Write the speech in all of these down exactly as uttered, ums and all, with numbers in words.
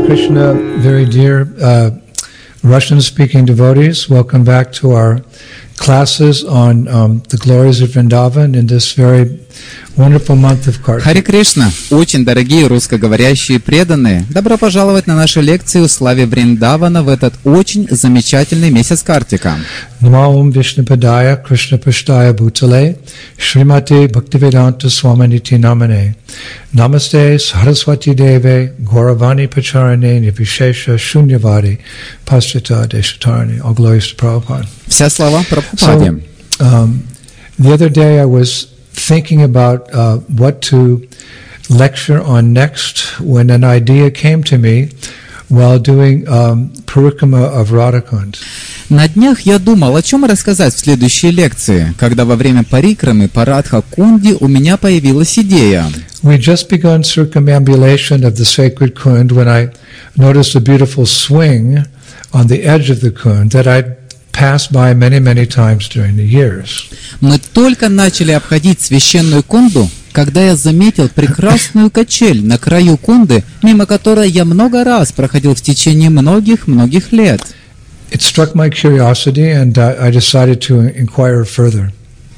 Krishna, very dear uh, Russian-speaking devotees, welcome back to our classes on um, the glories of Vrindavan in this very wonderful month of Kartik. Харе Кришна! Очень дорогие русскоговорящие преданные, добро пожаловать на наши лекции о славе Вриндавана в этот очень замечательный месяц Картика. Namo Vishnupadaya Krishna Pashtaya Bhutale Srimati Bhaktivedanta Swaminiti Namane Namaste Saraswati Deve Gauravani Pacharane Nivishesha Shunyavadi Paschata Deshatarani. All glories to Prabhupada. Вся слава Прабхупаде. So, um, the other day I was thinking about uh, what to lecture on next when an idea came to me while doing um, Parikrama of Radhakund. На днях я думал, о чем рассказать в следующей лекции, когда во время парикрамы по Радха-кунде у меня появилась идея. We just begun circumambulation of the sacred kund when I noticed a beautiful swing on the edge of the kund that I'd passed by many, many times during the years. Мы только начали обходить священную кунду, когда я заметил прекрасную качель на краю кунды, мимо которой я много раз проходил в течение многих-многих лет. It struck my curiosity, and uh, I decided to inquire further.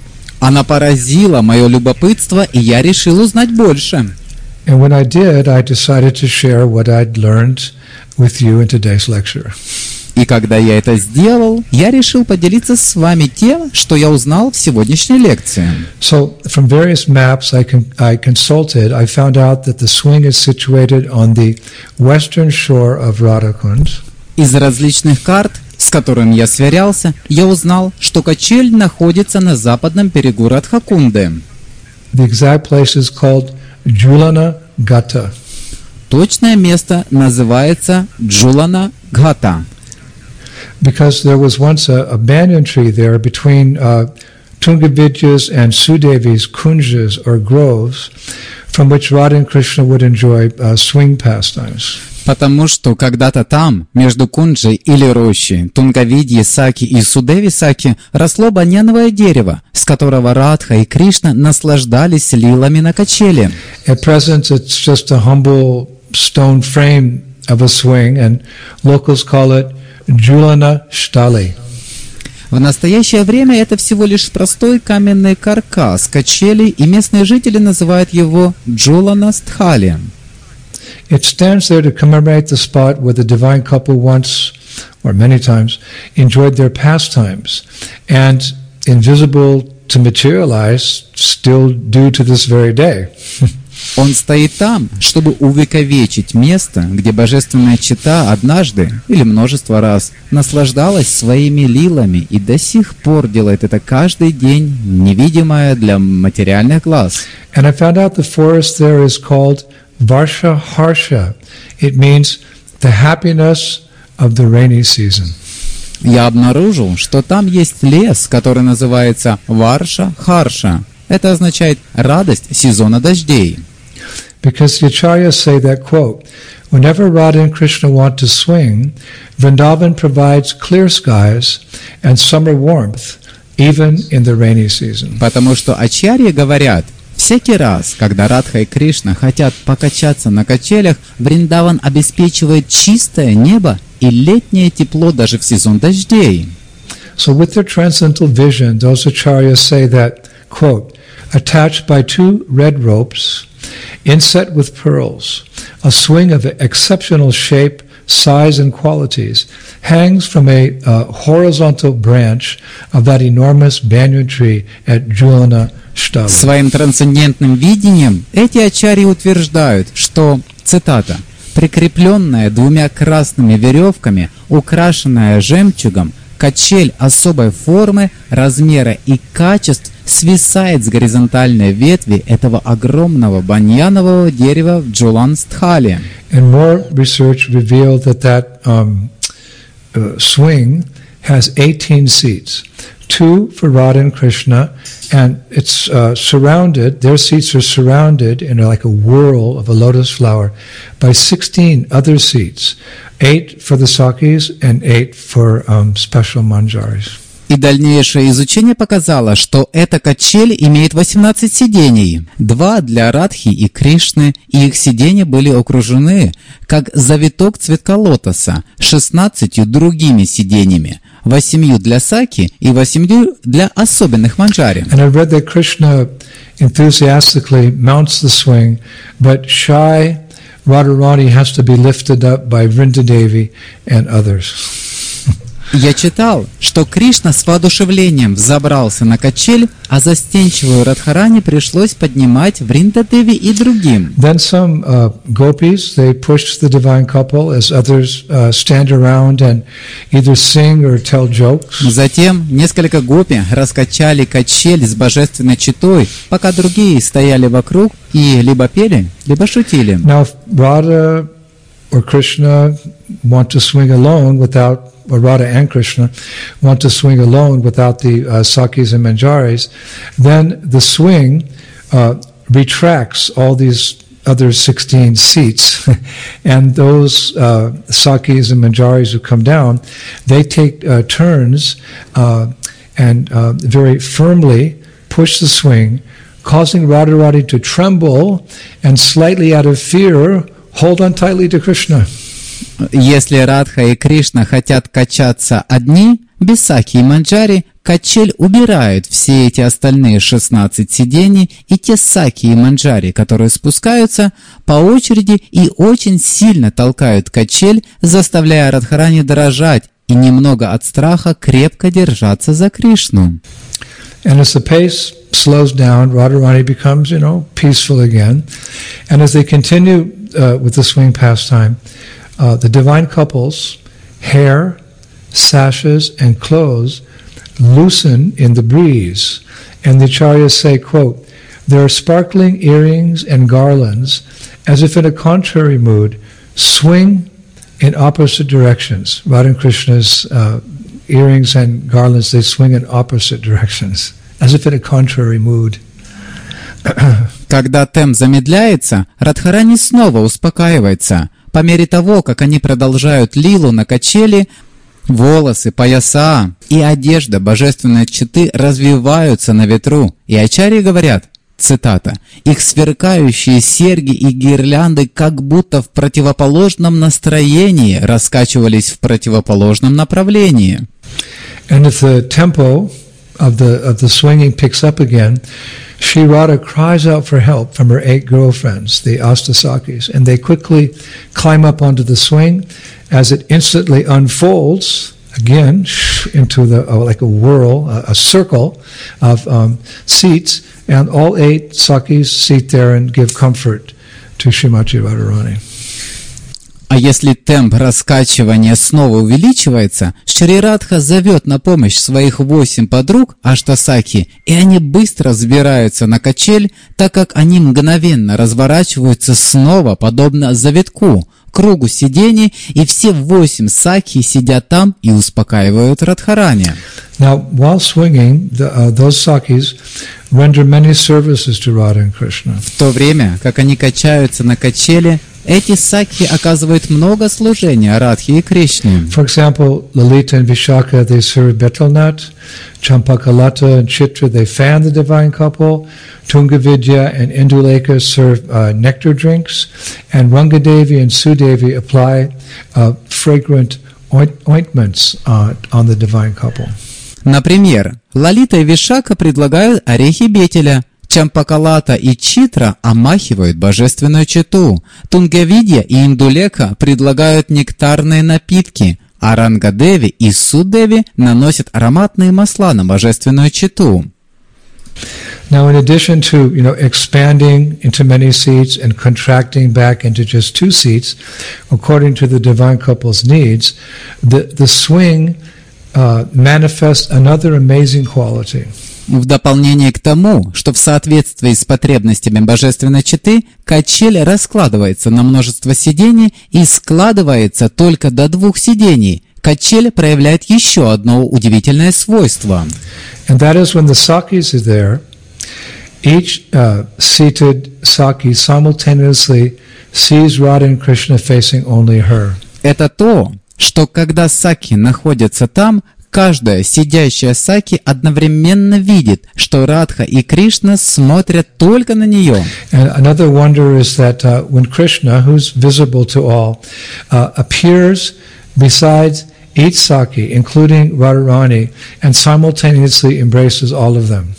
Она поразила мое любопытство, и я решил узнать больше. And when I did, I decided to share what I'd learned with you in today's lecture. И когда я это сделал, я решил поделиться с вами тем, что я узнал в сегодняшней лекции. So, from various maps I, con- I consulted, I found out that the swing is situated on the western shore of Radhakund. Из различных карт, с которыми я сверялся, я узнал, что качель находится на западном берегу Радхакунды. The exact place is called Julana Gata. Точное место называется Джулана Гата. Because there was once a, a banyan tree there between uh, Tungavidya's and Sudevi's kunjas or groves, from which Radha and Krishna would enjoy uh, swing pastimes. Потому что когда-то там, между Кунджей или рощей, Тунгавидьи Саки и Судеви Саки, росло баньяновое дерево, с которого Радха и Кришна наслаждались лилами на качели. At present, it's just a humble stone frame of a swing, and locals call it Julana Shtali. В настоящее время это всего лишь простой каменный каркас качелей, и местные жители называют его Джулана Стхали. It stands there to commemorate the spot where the divine couple once, or many times, enjoyed their pastimes, and invisible to materialize, still do to this very day. Он стоит там, чтобы увековечить место, где божественная чета однажды или множество раз наслаждалась своими лилами и до сих пор делает это каждый день, невидимое для материальных глаз. And I found out the forest there is called Varsha Harsha. It means the happiness of the rainy season. Я обнаружил, что там есть лес, который называется Варша Харша. Это означает радость сезона дождей. Because the acharyas say that, quote, whenever Radha and Krishna want to swing, Vrindavan provides clear skies and summer warmth, even in the rainy season. Потому что ачарьи говорят, всякий раз, когда Радха и Кришна хотят покачаться на качелях, Вриндаван обеспечивает чистое небо и летнее тепло даже в сезон дождей. So with their transcendental vision, those acharyas say that, quote, attached by two red ropes, inset with pearls, a swing of exceptional shape, size, and qualities hangs from a uh, horizontal branch of that enormous banyan tree at Julana Shtali. Своим трансцендентным видением эти ачарьи утверждают, что, цитата, «прикрепленная двумя красными веревками, украшенная жемчугом, качель особой формы, размера и качеств свисает с горизонтальной ветви этого огромного баньянового дерева в Джулан-Стхали». And more research revealed that that um, uh, swing has eighteen seats, two for Radha and Krishna, and it's uh, surrounded, their seats are surrounded in like a whirl of a lotus flower by sixteen other seats, eight for the Sakis and eight for um, special manjaris. И дальнейшее изучение показало, что эта качель имеет восемнадцать сидений. Два для Радхи и Кришны, и их сидения были окружены, как завиток цветка лотоса, шестнадцатью другими сидениями, восемью для Саки и восемью для особенных манджари. And I read that Krishna enthusiastically mounts the swing, but shy Radharani has to be lifted up by Vrindadevi and others. Я читал, что Кришна с воодушевлением взобрался на качель, а застенчивую Радхарани пришлось поднимать Вриндадеви и другим. Then some uh, gopis, they pushed the divine couple as others uh, stand around and either sing or tell jokes. Затем несколько гопи раскачали качель с божественной читой, пока другие стояли вокруг и либо пели, либо шутили. Now, if Radha or Krishna want to swing alone without or Radha and Krishna want to swing alone without the uh, Sakis and Manjaris, then the swing uh, retracts all these other sixteen seats, and those uh, Sakis and Manjaris who come down, they take uh, turns uh, and uh, very firmly push the swing, causing Radharani to tremble and slightly out of fear hold on tightly to Krishna. Если Радха и Кришна хотят качаться одни, без Саки и Манджари, качель убирает все эти остальные шестнадцать сидений, и те Саки и Манджари, которые спускаются, по очереди и очень сильно толкают качель, заставляя Радхарани дрожать и немного от страха крепко держаться за Кришну. And as the pace slows down, Radharani becomes, you know, peaceful again. And as they continue uh, with the swing pastime, uh, the divine couples' hair, sashes, and clothes loosen in the breeze. And the acharyas say, quote, "Their sparkling earrings and garlands, as if in a contrary mood, swing in opposite directions." Radha and Krishna's uh, earrings and garlands, they swing in opposite directions, as if in a contrary mood. Когда темп замедляется, Радхарани снова успокаивается. По мере того, как они продолжают лилу на качели, волосы, пояса и одежда божественной читы развиваются на ветру. И ачарьи говорят, цитата, «Их сверкающие серьги и гирлянды как будто в противоположном настроении раскачивались в противоположном направлении». And if the tempo of the of the swinging picks up again, Shri Radha cries out for help from her eight girlfriends, the Astasakis, and they quickly climb up onto the swing as it instantly unfolds again into the uh, like a whirl, a, a circle of um, seats, and all eight Sakis seat there and give comfort to Srimati Radharani. А если темп раскачивания снова увеличивается, Шри Радха зовет на помощь своих восемь подруг Аштасаки, и они быстро взбираются на качель, так как они мгновенно разворачиваются снова, подобно завитку, кругу сидений, и все восемь Саки сидят там и успокаивают Радхарани. Now, while swinging, the, uh, those Sakis render many services to Radha and Krishna. В то время, как они качаются на качели, эти саки оказывают много служения Радхе и Кришне. For example, Lalita and Vishaka, they serve betel nut. Champakalata and Chitra, they fan the divine couple. Tungavidya and Induleka serve uh, nectar drinks. And Rangadevi and Sudevi apply uh, fragrant oint- ointments uh, on the divine couple. Например, Лалита и Вишака предлагают орехи бетеля, Чампакалата и Читра омахивают божественную читу, Тунгавидья и Индулека предлагают нектарные напитки, а Рангадеви и Судеви наносят ароматные масла на божественную читу. Now, in addition to, you know, expanding into many seats and contracting back into just two seats, according to the divine couple's needs, the, the swing uh, manifests another amazing quality. В дополнение к тому, что в соответствии с потребностями божественной читы, качель раскладывается на множество сидений и складывается только до двух сидений. Качель проявляет еще одно удивительное свойство. And that is when the Sakis are there, each uh, seated Saki simultaneously sees Radha and Krishna facing only her. Это то, что когда Саки находятся там, каждая сидящая саки одновременно видит, что Радха и Кришна смотрят только на нее. And another wonder is that uh, when Krishna, who's visible to all, uh, appears beside each saki, including Radharani, and simultaneously embraces all of them.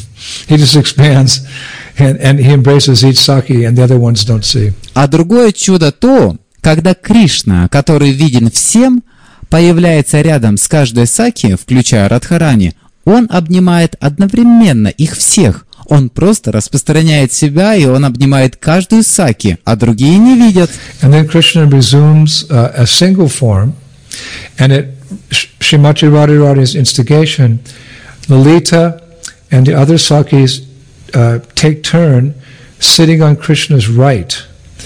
He just expands and, and he embraces each saki and the other ones don't see. А другое чудо то, когда Кришна, который виден всем, появляется рядом с каждой саки, включая Радхарани, он обнимает одновременно их всех. Он просто распространяет себя, и он обнимает каждую саки, а другие не видят. And then Krishna resumes uh, a single form, and at Srimati Radharani's instigation, Lalita and the other sakis uh, take turn sitting on Krishna's right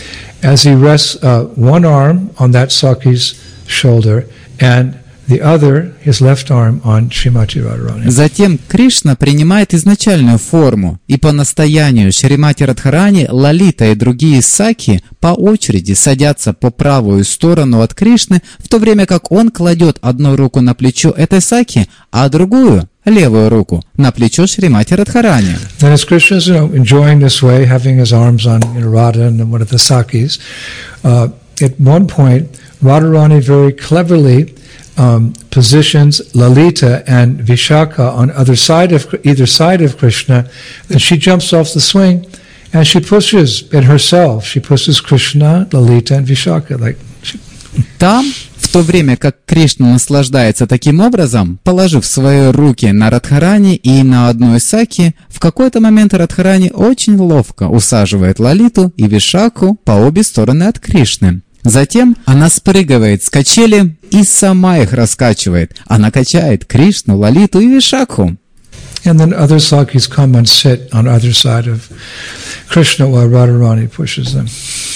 as he rests uh, one arm on that saki's shoulder and the other, his left arm, on Srimati Radharani. Затем Кришна принимает изначальную форму, и по настоянию Шримати Радхарани Лалита и другие саки по очереди садятся по правую сторону от Кришны, в то время как он кладет одну руку на плечо этой саки, а другую, левую руку, на плечо Шримати Радхарани. Then as Krishna is, you know, enjoying this way, having his arms on, you know, Radha and one of the sakis, uh, at one point, Radharani very cleverly Um, positions Lalita and Vishaka on other side of either side of Krishna. Then she jumps off the swing, and she pushes it herself. She pushes Krishna, Lalita, and Vishaka. Like she... Там, в то время как Кришна наслаждается таким образом, положив свои руки на Радхарани и на одной саки, в какой-то момент Радхарани очень ловко усаживает Лалиту и Вишаку по обе стороны от Кришны. Затем она спрыгивает с качели и сама их раскачивает. Она качает Кришну, Лалиту и Вишакху. And then other sakis come and sit on either side of Krishna while Radharani pushes them.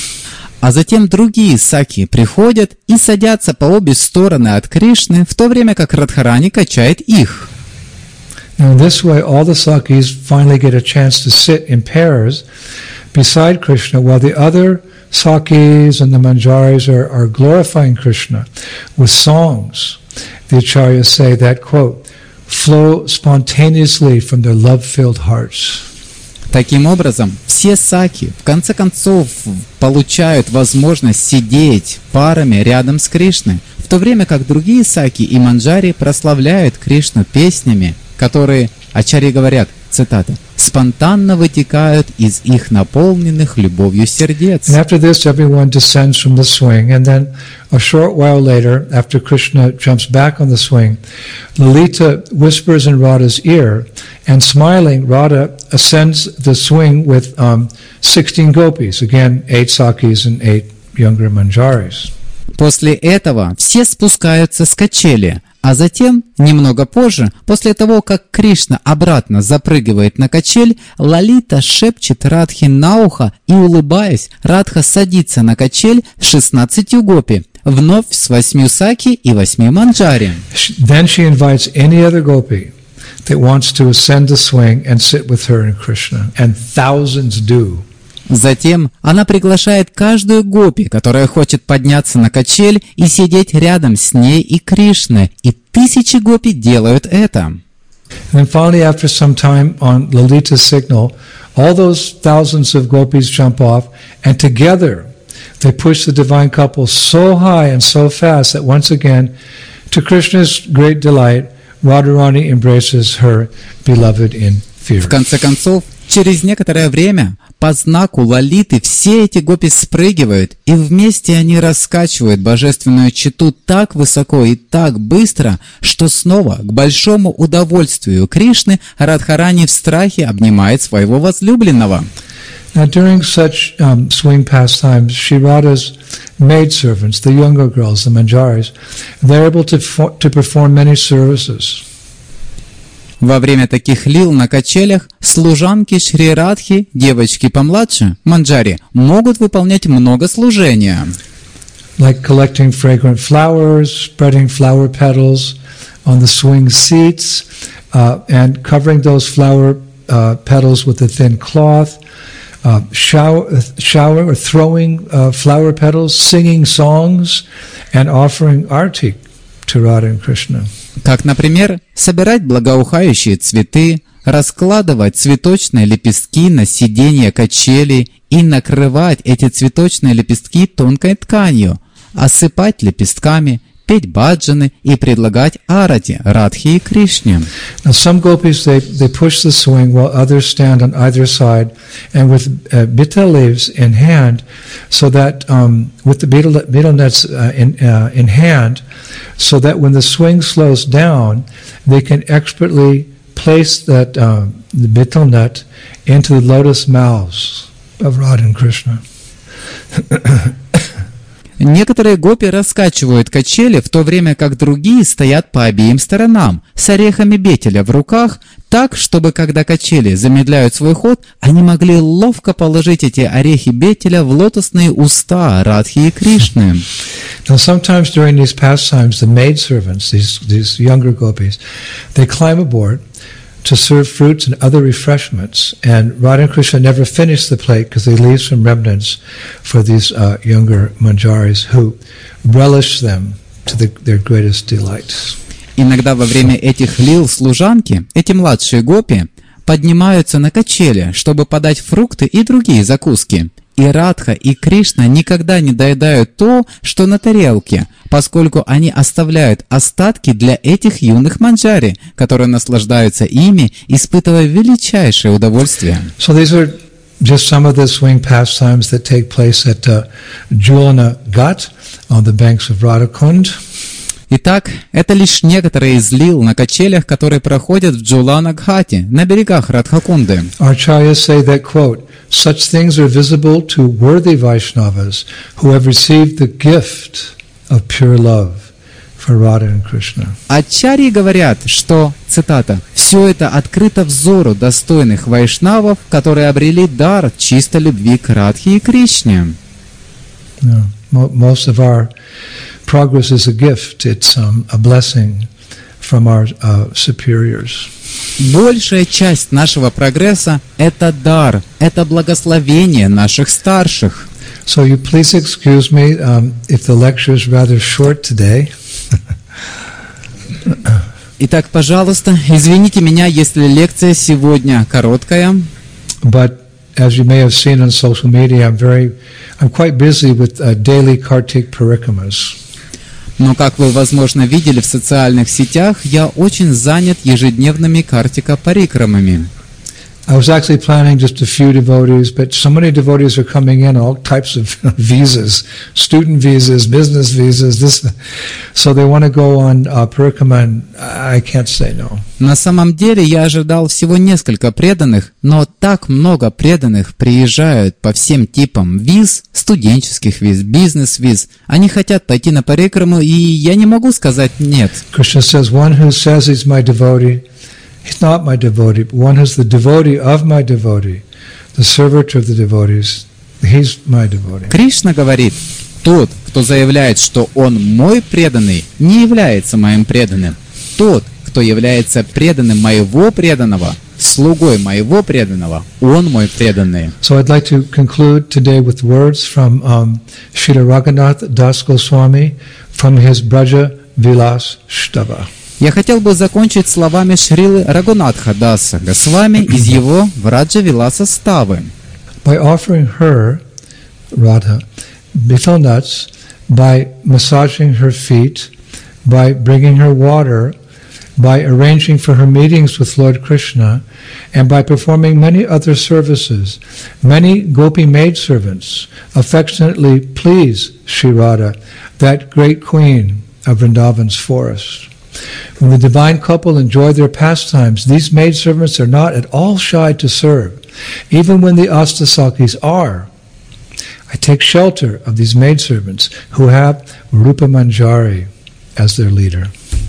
А затем другие саки приходят и садятся по обе стороны от Кришны, в то время как Радхарани качает их. Now in this way, all the sakis finally get a chance to sit in pairs beside Krishna while the other sakis and the manjaris are, are glorifying Krishna with songs. The acharyas say that, quote, flow spontaneously from their love-filled hearts. Таким образом, все саки в конце концов получают возможность сидеть парами рядом с Кришной, в то время как другие саки и манджари прославляют Кришну песнями, которые, ачарьи говорят, цитата, спонтанно вытекают из их наполненных любовью сердец. And after this, everyone descends from the swing, and then a short while later, after Krishna jumps back on the swing, Lalita whispers in Radha's ear, and smiling, Radha ascends the swing with um, sixteen gopis, again, eight sakis and eight younger manjaris. После этого все спускаются с качели, а затем, немного позже, после того, как Кришна обратно запрыгивает на качель, Лалита шепчет Радхе на ухо и, улыбаясь, Радха садится на качель с шестнадцатью гопи, вновь с восьмью саки и восьми манджари. Then she invites any other gopi that wants to ascend the swing and sit with her and Krishna, and thousands do. Затем она приглашает каждую гопи, которая хочет подняться на качель и сидеть рядом с ней и Кришной, и тысячи гопи делают это. And then finally, after some time on Lalita's signal, all those thousands of gopis jump off, and together they push the divine couple so high and so fast that once again, to Krishna's great delight, Radharani embraces her beloved in fear. В конце концов, через некоторое время по знаку Лалиты все эти гопи спрыгивают, и вместе они раскачивают божественную чету так высоко и так быстро, что снова, к большому удовольствию Кришны, Радхарани в страхе обнимает своего возлюбленного. Now, during such um, swing pastimes, Shri Radha's maidservants, the younger girls, the manjaris, they're able to, for, to perform many services. Во время таких лил на качелях служанки Шри Радхи, девочки помладше, манджари, могут выполнять много служения. Like collecting fragrant flowers, spreading flower petals on the swing seats, uh, and covering those flower uh, petals with a thin cloth, uh, shower, shower or throwing uh, flower petals, singing songs, and offering arti to Radha and Krishna. Как, например, собирать благоухающие цветы, раскладывать цветочные лепестки на сиденье качелей и накрывать эти цветочные лепестки тонкой тканью, осыпать лепестками, петь баджаны и предлагать арати, Радхи и Кришне. Now some gopis, they, they push the swing while others stand on either side and with uh, betel leaves in hand, so that um, with the betel, betel nuts uh, in, uh, in hand, so that when the swing slows down, they can expertly place that uh, the betel nut into the lotus mouths of Radha and Krishna. Некоторые гопи раскачивают качели, в то время как другие стоят по обеим сторонам, с орехами бетеля в руках, так, чтобы когда качели замедляют свой ход, они могли ловко положить эти орехи бетеля в лотосные уста Радхи и Кришны. Now sometimes during these pastimes, the maidservants, these, these younger gopis, they climb aboard to serve fruits and other refreshments. And Radha and Krishna never finish the plate because they leave some remnants for these uh, younger manjaris who relish them to the, their greatest delight. Иногда во время этих лил служанки, эти младшие гопи поднимаются на качели, чтобы подать фрукты и другие закуски. И Радха, и Кришна никогда не доедают то, что на тарелке, поскольку они оставляют остатки для этих юных манджари, которые наслаждаются ими, испытывая величайшее удовольствие. So these are just some of the swing pastimes that take place at uh, Julana Ghat on the banks of Radhakund. Итак, это лишь некоторые из лил на качелях, которые проходят в Джулана-Гхате, на берегах Радхакунды. Acharyas say that, quote, such things are visible to worthy Vaishnavas who have received the gift of pure love for Radha and Krishna. Ачарьи говорят, что, цитата, «все это открыто взору достойных вайшнавов, которые обрели дар чистой любви к Радхе и Кришне». Yeah. Most of our progress is a gift. It's um, a blessing from our uh, superiors. Большая часть нашего прогресса – это дар, это благословение наших старших. So you please excuse me um, if the lecture is rather short today. Итак, пожалуйста, извините меня, если лекция сегодня короткая. But as you may have seen on social media, I'm very, I'm quite busy with uh, daily Kartik Parikramas. Но, как вы, возможно, видели в социальных сетях, я очень занят ежедневными картика-парикрамами. I was actually planning just a few devotees, but so many devotees are coming in, all types of visas, student visas, business visas, this, so they want to go on uh, Parikrama, and I can't say no. На самом деле я ожидал всего несколько преданных, но так много преданных приезжают по всем типам виз, студенческих виз, бизнес-виз. Они хотят пойти на парикраму, и я не могу сказать нет. Krishna says, one who says he's my devotee, he's not my devotee, but one who's the devotee of my devotee, the servitor of the devotees, he's my devotee. Кришна говорит, тот, кто заявляет, что он мой преданный, не является моим преданным. Тот, кто является преданным моего преданного, слугой моего преданного, он мой преданный. So I'd like to conclude today with words from um, Srila Raghunath Das Goswami from his Braja Vilas Shtava. Я хотел бы закончить словами Шрилы Рагунатха Даса Госвами из его Враджа Виласа Ставы. By offering her, Radha, betel nuts, by massaging her feet, by bringing her water, by arranging for her meetings with Lord Krishna, and by performing many other services, many gopi maidservants affectionately please Sri Radha, that great queen of Vrindavan's forest. When the divine couple enjoy their pastimes, these maidservants are not at all shy to serve, even when the Astasakis are. I take shelter of these maidservants who have Rupa Manjari as their leader.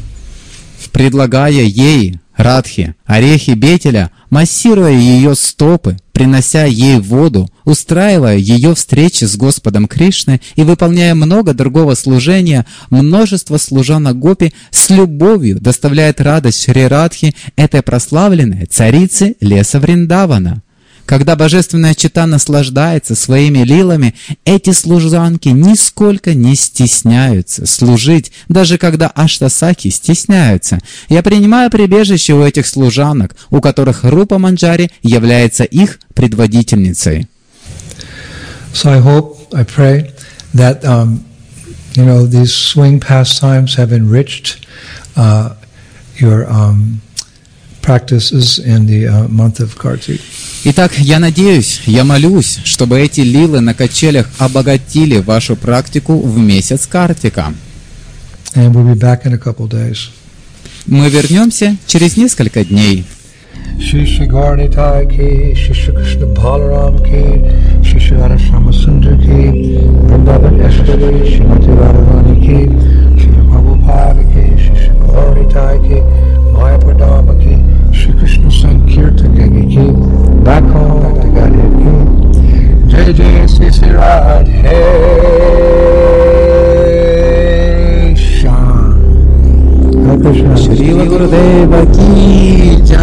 Предлагая ей, Радхе, орехи бетеля, массируя ее стопы, принося ей воду, устраивая ее встречи с Господом Кришной и выполняя много другого служения, множество служанок гопи с любовью доставляет радость Шри Радхе, этой прославленной царице леса Вриндавана. Когда божественная чета наслаждается своими лилами, эти служанки нисколько не стесняются служить, даже когда аштасаки стесняются. Я принимаю прибежище у этих служанок, у которых Рупа Манджари является их предводительницей. So I hope, I pray that um, you know these swing pastimes have enriched uh, your um, practices in the uh, month of Kartik. Итак, я надеюсь, я молюсь, чтобы эти лилы на качелях обогатили вашу практику в месяц Картика. And we'll be back in a couple days. Мы вернемся через несколько дней. Shri Gauri Nitai ki, Shri Krishna Balaram ki, Shri Radha Shama Sundar ki, Vrindavan Eshwari, Shrimati Radharani ki, Shri Prabhupada ki, Shri Gauri Nitai ki, Maya Pradama ki, Shri Krishna Sankirtan Gangi ki, back home, back to Godhead ki, Jai Jai Sri Sri Radhe Sham. Hare Krishna. Шрила Гурудева ки джай.